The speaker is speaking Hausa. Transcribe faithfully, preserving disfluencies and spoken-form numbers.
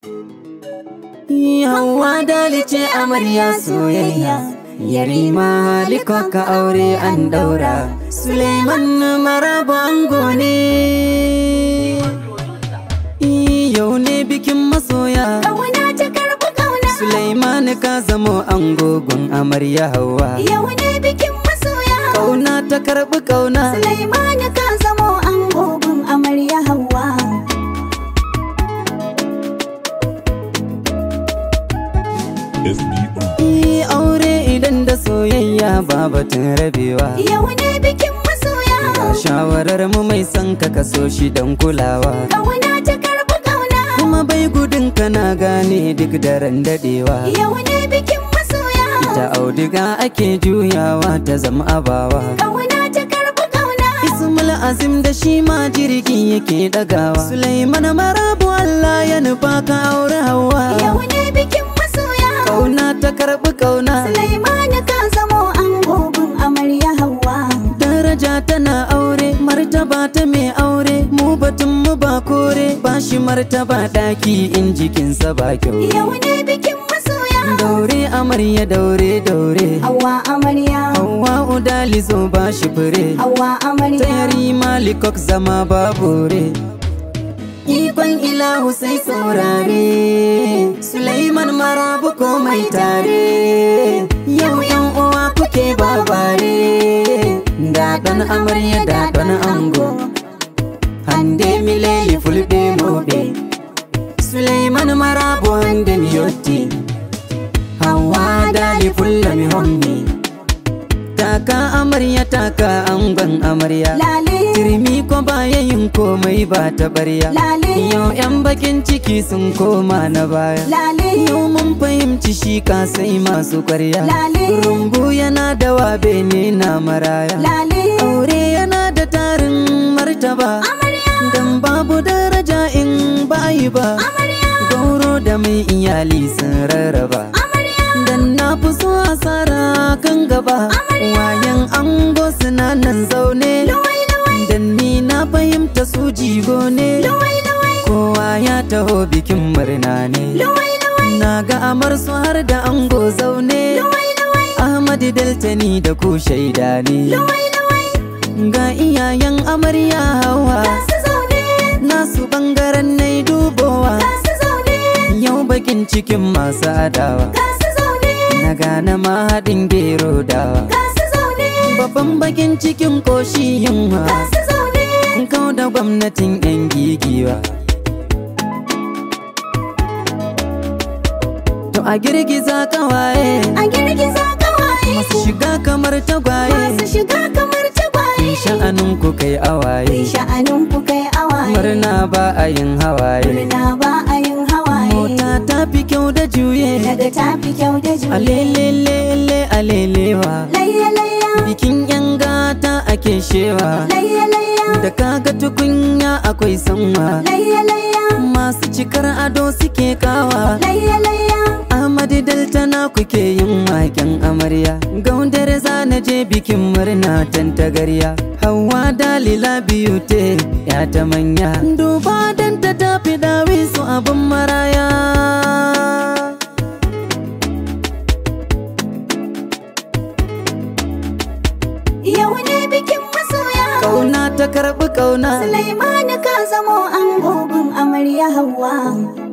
Hauwa Dali ce amarya soyayya, Yarima Aliko ka aure an daura, Suleiman Marabo ango ne. Yau ne bikin masoya, Kauna ta karɓi kauna, Suleiman ka zamo ango gun amarya Hauwa. yau ne bikin masoya, Kauna ta karɓi kauna, Suleiman ka zamo ango gun amarya Hauwa. Yi aure idan da soyayya ba batun rabewa. Yau ne bikin masoya, Ga shawarar mu mai son ka kaso shi don kulawa. Kauna ta karɓi kauna, Kuma bai gudun kana gane duk daren dadewa. yau ne bikin masoya, Ta auduga ake juyawa ta zama abawa. Kauna ta karɓi kauna, Ismul Azim da shi ma jirgi yake dagawa. Suleiman Marabo Allah ya nufa ka aure Hauwa. yau ne bikin masoya, Kauna ta karɓi kauna, Suleiman ka zamo ango gun amarya Hauwa. daraja tana aure, martaba ta mai aure. Mu batun mu ba kore, ba shi martaba daki in jikinsa ba kyau. Yau ne bikin masoya, Daure amarya daure daure, Hauwa amarya, Hauwa Udali zo ba shi fure. Hauwa amarya. Yarima Aliko zama babure. Ikon ilahu sai saurare, Suleiman Marabo komai tare. Yau yan uwa kuke babare, daɗon amarya daɗon ango. Hande mileli fulɓe moɓe, Suleiman Marabo hande mi yotti. Hauwa Dali fulla mi hommi, taka amarya taka angon amarya. Lale, Turmi ko baya yin komai ba ta barya. lale, Yau yan bakin ciki sun koma na baya. lale, Yau mun fahimci shi ka sai masu kwarya. lale, Rumbu yana da wabe ne na maraya. lale. Aure yana da tarin martaba, Amarya, dan babu daraja in ba yi ba. amarya, Gauro da mai iyali sun rarraba, amarya, dan na fi so asara kan gaba. Wayan ango suna nan zaune, luwai, luwai, dan ni na fahimta su jigo ne. luwai, luwai, Kowa ya taho bikin murna ne, luwai, luwai, na ga amar su har da ango zaune. luwai, luwai, Ahmad Delta ni da ku shaida ne, luwai, luwai. ga iyayen amarya Hauwa, Gasu zaune, nasu bangaren nai dubowa. gasu zaune, Yau bakin cikin masu adawa, gasu zaune, na gane mahaɗin gero dawa. gasu zaune, Babban bakin cikin koshi yunwa, gasu zaune. kun kau da gwamnatin yan gigiwa. To a girgiza kawaye, A girgiza kawaye, masu shiga kamar tagwaye. masu shiga kamar tagwaye. Sha'anin ku kai awaye, Sha'anin ku kai awaye, murna ba a yin hawaye. murna ba a yin hawaye. Mota ta fi kyau da juye, Daga tafi kyau da juye. alelelele alelewa. Layya layya, Bikin yan gata ake shewa, layya layya, da kaga tukunya akwai sanwa. layya layya, Masu cikar ado suke kawa, layya layya. Ahmad Delta na kuke yin waken amarya. Gaundar na je bikin murna tantagarya. Hauwa Dalila biyu te ya ta manya, duba dan ta tafi dawi su abin maraya. Yau ne bikin masoya, Kauna ta karɓi kauna, Suleiman ka zamo ango gun amarya Hauwa.